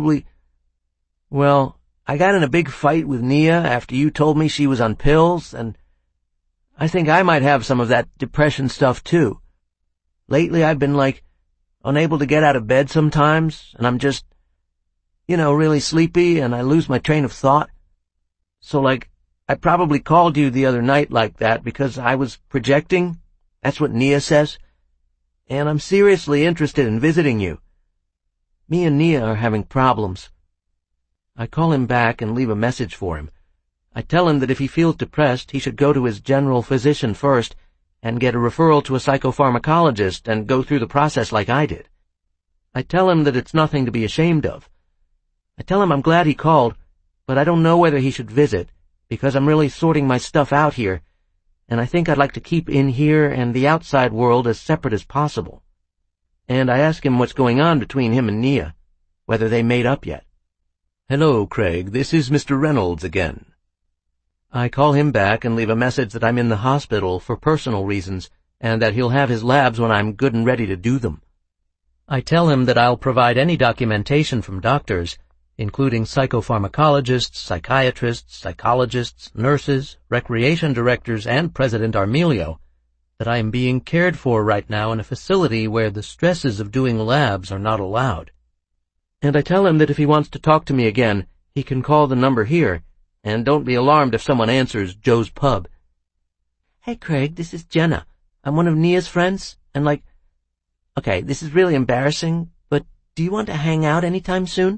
got in a big fight with Nia after you told me she was on pills, and I think I might have some of that depression stuff too. Lately I've been unable to get out of bed sometimes, and I'm just, really sleepy, and I lose my train of thought. So I probably called you the other night like that because I was projecting. That's what Nia says. And I'm seriously interested in visiting you. Me and Nia are having problems. I call him back and leave a message for him. I tell him that if he feels depressed, he should go to his general physician first and get a referral to a psychopharmacologist and go through the process like I did. I tell him that it's nothing to be ashamed of. I tell him I'm glad he called, but I don't know whether he should visit, because I'm really sorting my stuff out here, and I think I'd like to keep in here and the outside world as separate as possible. And I ask him what's going on between him and Nia, whether they made up yet. Hello, Craig, this is Mr. Reynolds again. I call him back and leave a message that I'm in the hospital for personal reasons, and that he'll have his labs when I'm good and ready to do them. I tell him that I'll provide any documentation from doctors, including psychopharmacologists, psychiatrists, psychologists, nurses, recreation directors, and President Armelio, that I am being cared for right now in a facility where the stresses of doing labs are not allowed. And I tell him that if he wants to talk to me again, he can call the number here, and don't be alarmed if someone answers Joe's Pub. Hey, Craig, this is Jenna. I'm one of Nia's friends, and okay, this is really embarrassing, but do you want to hang out anytime soon?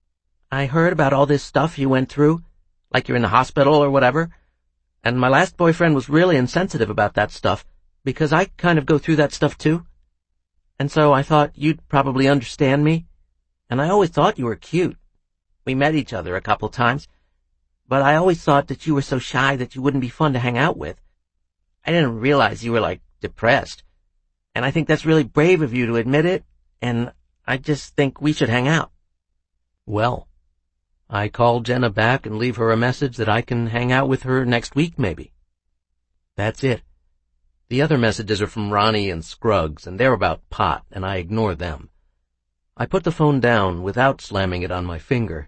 I heard about all this stuff you went through, like you're in the hospital or whatever, and my last boyfriend was really insensitive about that stuff, because I kind of go through that stuff too. And so I thought you'd probably understand me, and I always thought you were cute. We met each other a couple times, but I always thought that you were so shy that you wouldn't be fun to hang out with. I didn't realize you were, depressed, and I think that's really brave of you to admit it, and I just think we should hang out. Well, I call Jenna back and leave her a message that I can hang out with her next week, maybe. That's it. The other messages are from Ronnie and Scruggs, and they're about pot, and I ignore them. I put the phone down without slamming it on my finger.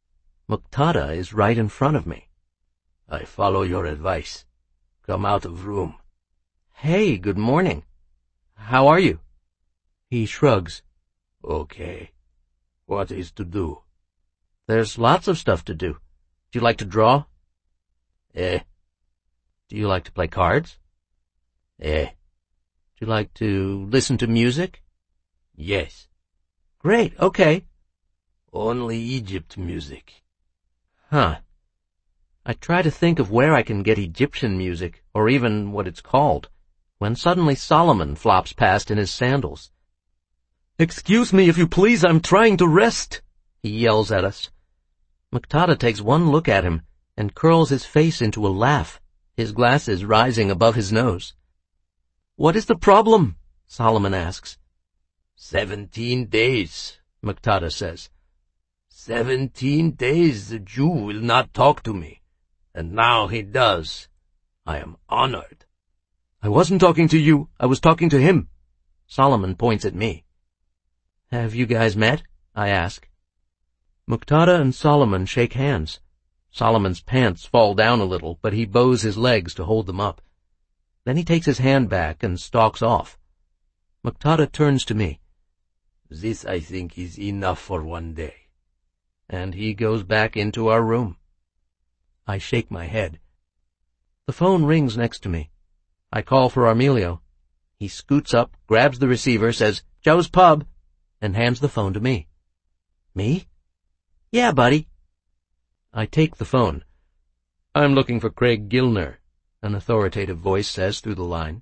Muqtada is right in front of me. I follow your advice. Come out of room. Hey, good morning. How are you? He shrugs. Okay. What is to do? There's lots of stuff to do. Do you like to draw? Do you like to play cards? Do you like to listen to music? Yes. Great, okay. Only Egypt music. Huh. I try to think of where I can get Egyptian music, or even what it's called, when suddenly Solomon flops past in his sandals. Excuse me, if you please, I'm trying to rest, he yells at us. Muqtada takes one look at him and curls his face into a laugh, his glasses rising above his nose. What is the problem? Solomon asks. 17 days, Muqtada says. 17 days the Jew will not talk to me, and now he does. I am honored. I wasn't talking to you, I was talking to him. Solomon points at me. Have you guys met? I ask. Muqtada and Solomon shake hands. Solomon's pants fall down a little, but he bows his legs to hold them up. Then he takes his hand back and stalks off. Muqtada turns to me. This, I think, is enough for one day. And he goes back into our room. I shake my head. The phone rings next to me. I call for Armelio. He scoots up, grabs the receiver, says, Joe's Pub, and hands the phone to me. Me? Yeah, buddy. I take the phone. I'm looking for Craig Gilner, an authoritative voice says through the line.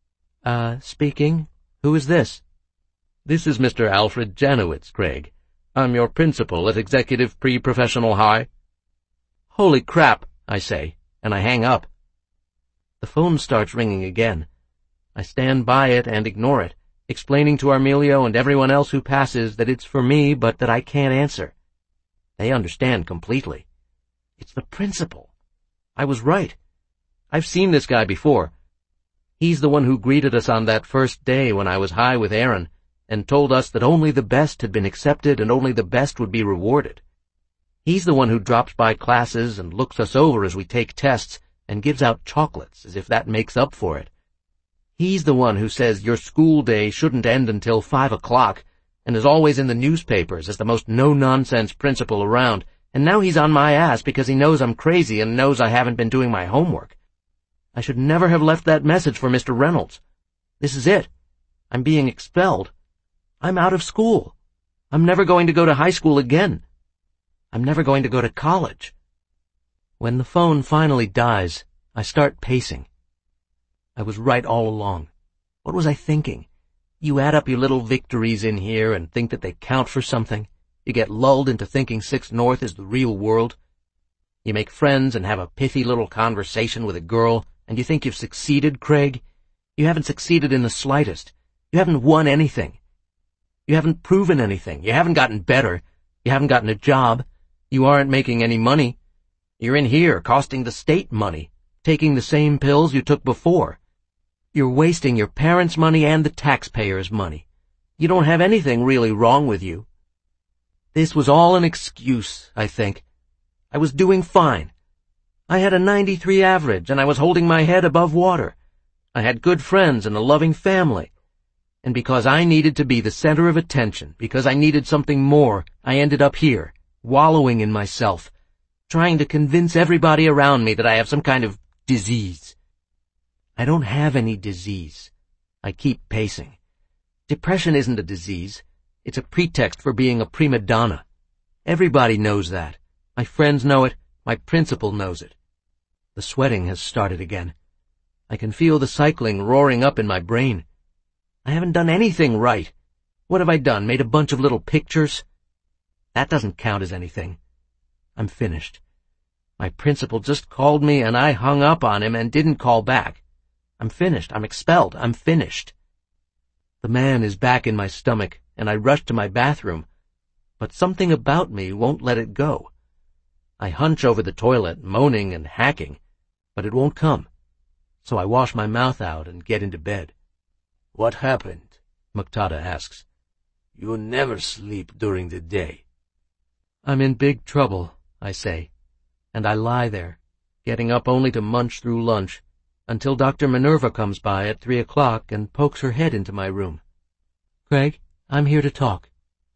Speaking. Who is this? This is Mr. Alfred Janowitz, Craig. I'm your principal at Executive Pre-Professional High. Holy crap, I say, and I hang up. The phone starts ringing again. I stand by it and ignore it, explaining to Armelio and everyone else who passes that it's for me, but that I can't answer. They understand completely. It's the principal. I was right. I've seen this guy before. He's the one who greeted us on that first day when I was high with Aaron, and told us that only the best had been accepted and only the best would be rewarded. He's the one who drops by classes and looks us over as we take tests and gives out chocolates as if that makes up for it. He's the one who says your school day shouldn't end until 5 o'clock and is always in the newspapers as the most no-nonsense principal around, and now he's on my ass because he knows I'm crazy and knows I haven't been doing my homework. I should never have left that message for Mr. Reynolds. This is it. I'm being expelled. I'm out of school. I'm never going to go to high school again. I'm never going to go to college. When the phone finally dies, I start pacing. I was right all along. What was I thinking? You add up your little victories in here and think that they count for something. You get lulled into thinking 6 North is the real world. You make friends and have a pithy little conversation with a girl, and you think you've succeeded, Craig. You haven't succeeded in the slightest. You haven't won anything. You haven't proven anything. You haven't gotten better. You haven't gotten a job. You aren't making any money. You're in here costing the state money, taking the same pills you took before. You're wasting your parents' money and the taxpayers' money. You don't have anything really wrong with you. This was all an excuse, I think. I was doing fine. I had a 93 average, and I was holding my head above water. I had good friends and a loving family. And because I needed to be the center of attention, because I needed something more, I ended up here, wallowing in myself, trying to convince everybody around me that I have some kind of disease. I don't have any disease. I keep pacing. Depression isn't a disease. It's a pretext for being a prima donna. Everybody knows that. My friends know it. My principal knows it. The sweating has started again. I can feel the cycling roaring up in my brain. I haven't done anything right. What have I done? Made a bunch of little pictures? That doesn't count as anything. I'm finished. My principal just called me and I hung up on him and didn't call back. I'm finished. I'm expelled. I'm finished. The man is back in my stomach, and I rush to my bathroom, but something about me won't let it go. I hunch over the toilet, moaning and hacking, but it won't come. So I wash my mouth out and get into bed. What happened? Muqtada asks. You never sleep during the day. I'm in big trouble, I say, and I lie there, getting up only to munch through lunch, until Dr. Minerva comes by at 3 o'clock and pokes her head into my room. Craig, I'm here to talk.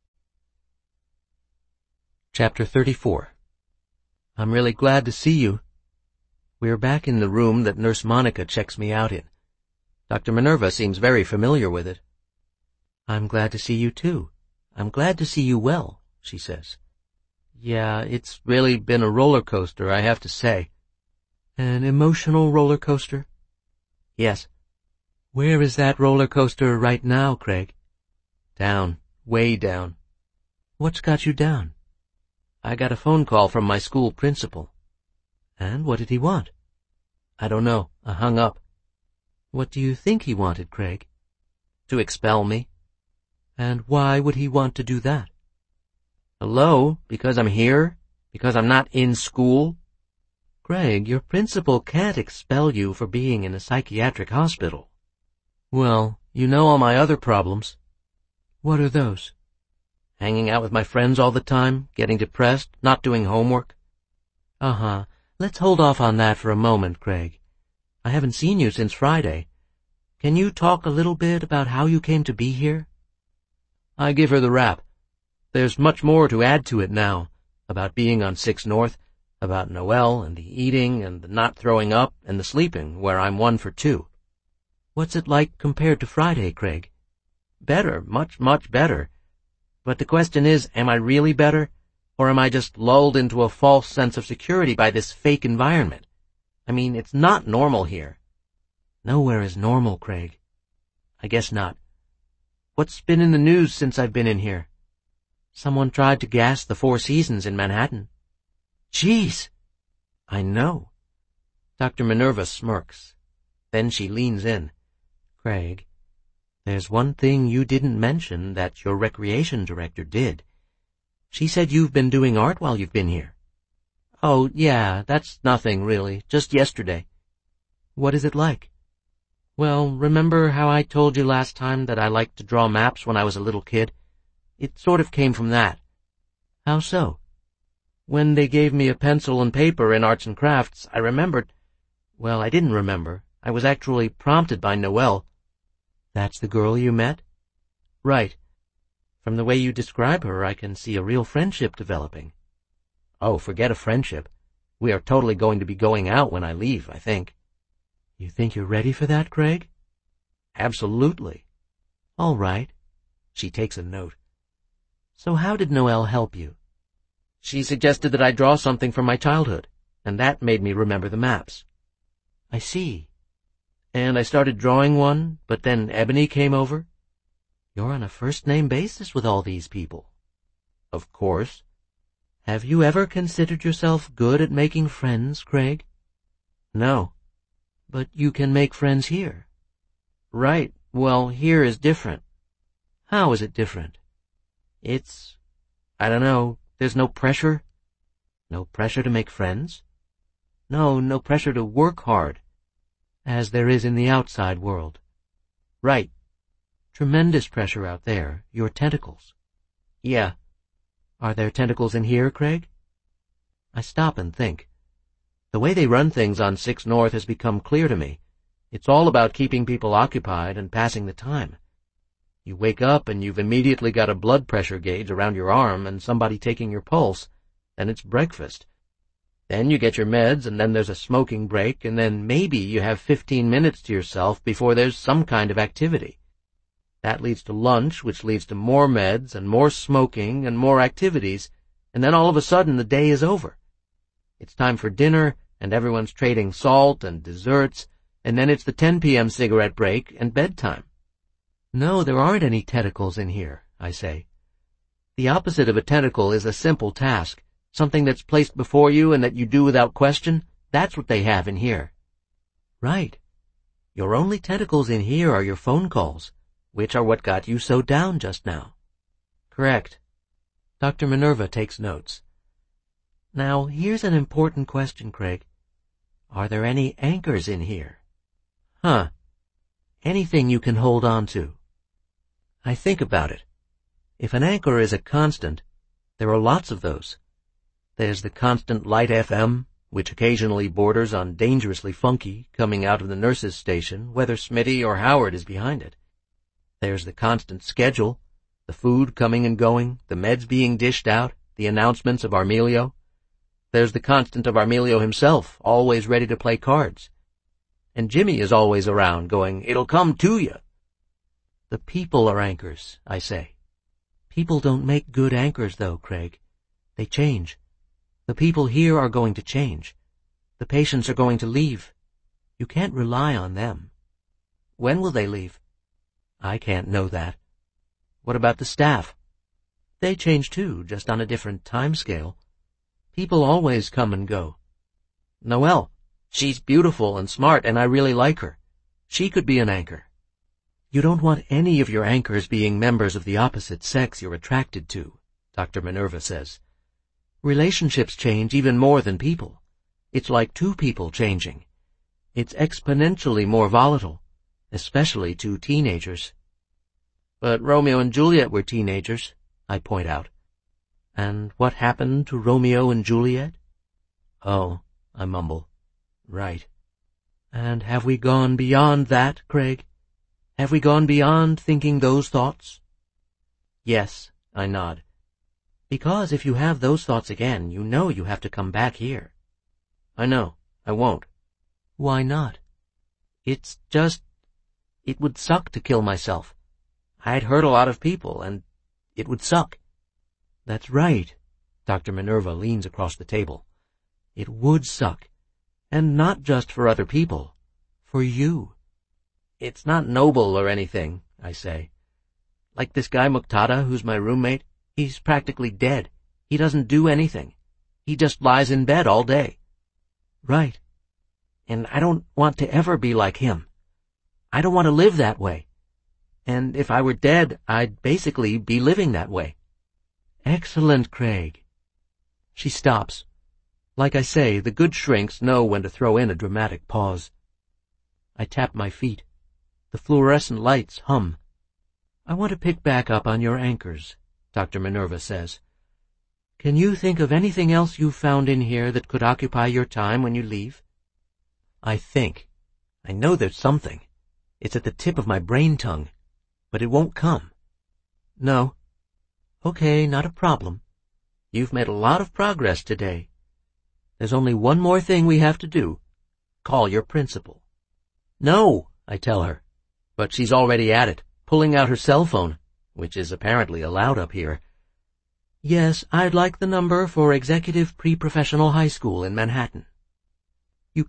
Chapter 34. I'm really glad to see you. We're back in the room that Nurse Monica checks me out in. Dr. Minerva seems very familiar with it. I'm glad to see you too. I'm glad to see you well, she says. Yeah, it's really been a roller coaster, I have to say. An emotional roller coaster? Yes. Where is that roller coaster right now, Craig? Down, way down. What's got you down? I got a phone call from my school principal. And what did he want? I don't know. I hung up. What do you think he wanted, Craig? To expel me. And why would he want to do that? Hello? Because I'm here? Because I'm not in school? Craig, your principal can't expel you for being in a psychiatric hospital. Well, you know all my other problems. What are those? Hanging out with my friends all the time, getting depressed, not doing homework. Uh-huh. Let's hold off on that for a moment, Craig. I haven't seen you since Friday. Can you talk a little bit about how you came to be here? I give her the rap. There's much more to add to it now, about being on 6 North, about Noel and the eating and the not throwing up and the sleeping, where I'm 1 for 2. What's it like compared to Friday, Craig? Better, much, much better. But the question is, am I really better? Or am I just lulled into a false sense of security by this fake environment? I mean, it's not normal here. Nowhere is normal, Craig. I guess not. What's been in the news since I've been in here? Someone tried to gas the Four Seasons in Manhattan. Jeez! I know. Dr. Minerva smirks. Then she leans in. Craig, there's one thing you didn't mention that your recreation director did. She said you've been doing art while you've been here. Oh, yeah, that's nothing, really. Just yesterday. What is it like? Well, remember how I told you last time that I liked to draw maps when I was a little kid? It sort of came from that. How so? When they gave me a pencil and paper in arts and crafts, I remembered. Well, I didn't remember. I was actually prompted by Noel. That's the girl you met? Right. From the way you describe her, I can see a real friendship developing. Oh, forget a friendship. We are totally going to be going out when I leave, I think. You think you're ready for that, Craig? Absolutely. All right. She takes a note. So how did Noel help you? She suggested that I draw something from my childhood, and that made me remember the maps. I see. And I started drawing one, but then Ebony came over. You're on a first-name basis with all these people. Of course. Have you ever considered yourself good at making friends, Craig? No. But you can make friends here. Right. Well, here is different. How is it different? I don't know, there's no pressure. No pressure to make friends? No pressure to work hard, as there is in the outside world. Right. Tremendous pressure out there, your tentacles. Yeah. Are there tentacles in here, Craig? I stop and think. The way they run things on 6 North has become clear to me. It's all about keeping people occupied and passing the time. You wake up and you've immediately got a blood pressure gauge around your arm and somebody taking your pulse. Then it's breakfast. Then you get your meds, and then there's a smoking break, and then maybe you have 15 minutes to yourself before there's some kind of activity. That leads to lunch, which leads to more meds and more smoking and more activities, and then all of a sudden the day is over. It's time for dinner, and everyone's trading salt and desserts, and then it's the 10 p.m. cigarette break and bedtime. No, there aren't any tentacles in here, I say. The opposite of a tentacle is a simple task, something that's placed before you and that you do without question. That's what they have in here. Right. Your only tentacles in here are your phone calls, which are what got you so down just now. Correct. Dr. Minerva takes notes. Now, here's an important question, Craig. Are there any anchors in here? Huh. Anything you can hold on to. I think about it. If an anchor is a constant, there are lots of those. There's the constant Light FM, which occasionally borders on dangerously funky, coming out of the nurse's station, whether Smitty or Howard is behind it. There's the constant schedule, the food coming and going, the meds being dished out, the announcements of Armelio. There's the constant of Armelio himself, always ready to play cards. And Jimmy is always around, going, "It'll come to you." The people are anchors, I say. People don't make good anchors, though, Craig. They change. The people here are going to change. The patients are going to leave. You can't rely on them. When will they leave? I can't know that. What about the staff? They change too, just on a different time scale. People always come and go. Noelle, she's beautiful and smart, and I really like her. She could be an anchor. You don't want any of your anchors being members of the opposite sex you're attracted to, Dr. Minerva says. Relationships change even more than people. It's like 2 people changing. It's exponentially more volatile, especially 2 teenagers. But Romeo and Juliet were teenagers, I point out. And what happened to Romeo and Juliet? Oh, I mumble. Right. And have we gone beyond that, Craig? Have we gone beyond thinking those thoughts? Yes, I nod. Because if you have those thoughts again, you know you have to come back here. I know. I won't. Why not? It's just... It would suck to kill myself. I'd hurt a lot of people, and it would suck. That's right. Dr. Minerva leans across the table. It would suck. And not just for other people. For you. It's not noble or anything, I say. Like this guy Muqtada, who's my roommate, he's practically dead. He doesn't do anything. He just lies in bed all day. Right. And I don't want to ever be like him. I don't want to live that way. And if I were dead, I'd basically be living that way. Excellent, Craig. She stops. Like I say, the good shrinks know when to throw in a dramatic pause. I tap my feet. The fluorescent lights hum. I want to pick back up on your anchors, Dr. Minerva says. Can you think of anything else you've found in here that could occupy your time when you leave? I think. I know there's something. It's at the tip of my brain tongue, but it won't come. No. Okay, not a problem. You've made a lot of progress today. There's only one more thing we have to do. Call your principal. No, I tell her. But she's already at it, pulling out her cell phone, which is apparently allowed up here. Yes, I'd like the number for Executive Pre-Professional High School in Manhattan. You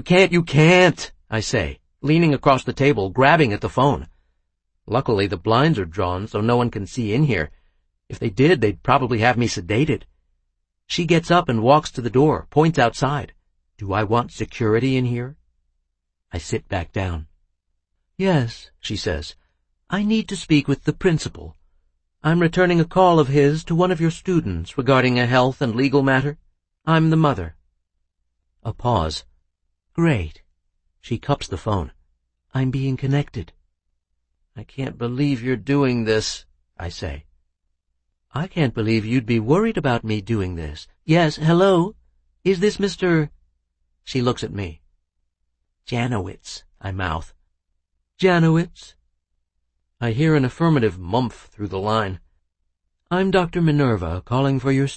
can't, I say, leaning across the table, grabbing at the phone. Luckily, the blinds are drawn so no one can see in here. If they did, they'd probably have me sedated. She gets up and walks to the door, points outside. Do I want security in here? I sit back down. Yes, she says. I need to speak with the principal. I'm returning a call of his to one of your students regarding a health and legal matter. I'm the mother. A pause. Great. She cups the phone. I'm being connected. I can't believe you're doing this, I say. I can't believe you'd be worried about me doing this. Yes, hello? Is this Mr.? She looks at me. Janowitz, I mouth. Janowitz? I hear an affirmative mumph through the line. I'm Dr. Minerva, calling for your